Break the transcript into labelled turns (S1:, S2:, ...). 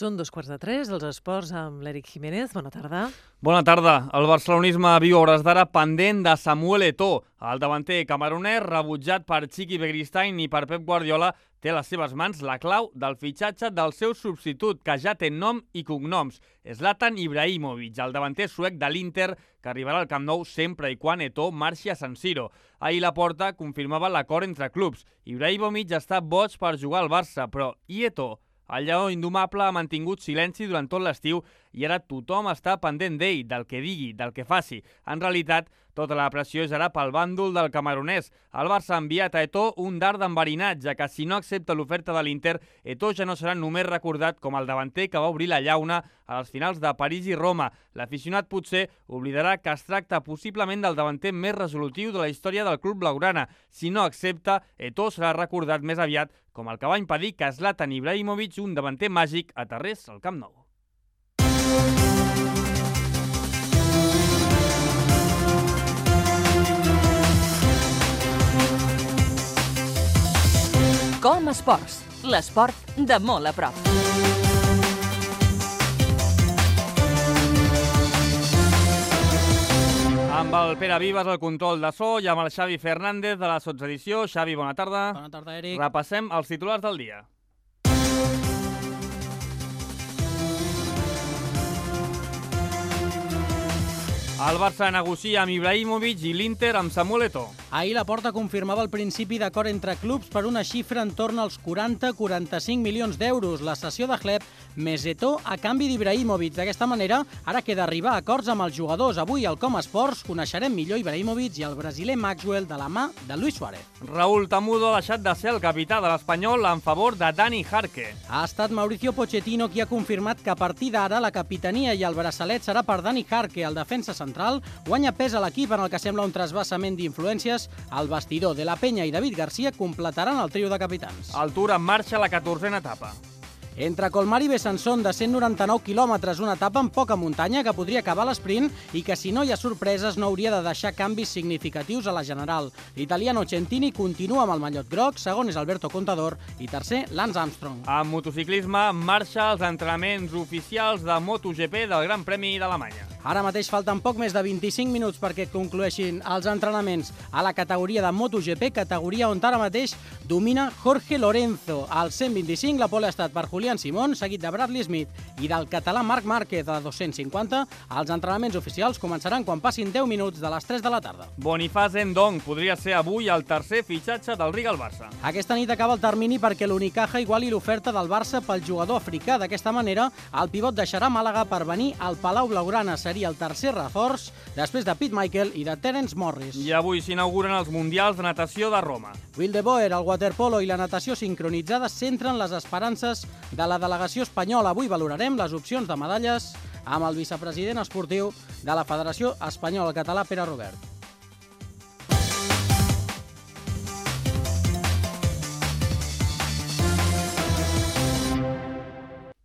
S1: Són 2:15, els esports amb l'Eric Jiménez. Bona tarda.
S2: Bona tarda. El barcelonisme viu a hores d'ara pendent de Samuel Eto'o. El davanter camaronès, rebutjat per Txiki Begiristain i per Pep Guardiola, té a les seves mans la clau del fitxatge del seu substitut, que ja té nom i cognoms. Zlatan Ibrahimovic, el davanter suec de l'Inter, que arribarà al Camp Nou sempre i quan Eto'o marxi a San Siro. Ahir la Porta confirmava l'acord entre clubs. Ibrahimovic està boig per jugar al Barça, però i Eto'o? El lleó indomable ha mantingut silenci durant tot l'estiu i ara tothom està pendent d'ell, del que digui, del que faci. En realitat, tota la pressió és ara pel bàndol del camaronès. El Barça ha enviat a Eto'o un dard d'enverinatge, que si no accepta l'oferta de l'Inter, Eto'o ja no serà només recordat com el davanter que va obrir la llauna a les finals de París i Roma. L'aficionat potser oblidarà que es tracta possiblement del davanter més resolutiu de la història del club blaugrana. Si no accepta, Eto'o serà recordat més aviat com el que va impedir que Zlatan Ibrahimovic, un davanter màgic, aterrés al Camp Nou.
S3: Com Esports, l'esport de molt a prop.
S2: Amb el Pere Vives al control de so i amb el Xavi Fernández de la sotsedició. Xavi, bona tarda.
S4: Bona tarda, Eric.
S2: Repassem els titulars del dia. El Barça negocia amb Ibrahimovic i l'Inter amb Samuel Eto'o.
S4: Ahir la Porta confirmava el principi d'acord entre clubs per una xifra en torn als 40-45 milions d'euros. La cessió de Hleb més Eto'o a canvi d'Ibrahimovic. D'aquesta manera, ara queda arribar a acords amb els jugadors. Avui al Com Esports coneixerem millor Ibrahimovic i el brasiler Maxwell de la mà de Luis Suárez.
S2: Raúl Tamudo ha deixat de ser el capità de l'Espanyol en favor de Dani Jarque.
S4: Ha estat Mauricio Pochettino qui ha confirmat que a partir d'ara la capitania i el braçalet serà per Dani Jarque. El defensa central guanya pes a l'equip en el que sembla un trasbassament d'influències. El vestidor de la Penya i David Garcia completaran el trio de capitans.
S2: El Tour en marxa a la 14a etapa.
S4: Entre Colmar i Besançon, de 199 quilòmetres, una etapa amb poca muntanya que podria acabar l'esprint i que, si no hi ha sorpreses, no hauria de deixar canvis significatius a la general. L'italiano Centini continua amb el mallot groc, segon és Alberto Contador i tercer Lance Armstrong.
S2: En motociclisme, en marxa els entrenaments oficials de MotoGP del Gran Premi d'Alemanya.
S4: Ara mateix falten poc més de 25 minuts perquè conclueixin els entrenaments a la categoria de MotoGP, categoria on ara mateix domina Jorge Lorenzo. Al 125 la pole ha estat per Julián Simón, seguit de Bradley Smith i del català Marc Márquez a 250. Els entrenaments oficials començaran quan passin 10 minuts de les 3 de la tarda.
S2: Boniface Ndong podria ser avui el tercer fitxatge del Riga al Barça.
S4: Aquesta nit acaba el termini perquè l'Unicaja iguali l'oferta del Barça pel jugador africà. D'aquesta manera, el pivot deixarà Màlaga per venir al Palau Blaugrana. Seria el tercer reforç després de Pete Michael i de Terence Morris.
S2: I avui s'inauguren els Mundials de Natació de Roma.
S4: Will de Boer, el waterpolo i la natació sincronitzada centren les esperances de la delegació espanyola. Avui valorarem les opcions de medalles amb el vicepresident esportiu de la Federació Espanyola Català, Pere Robert.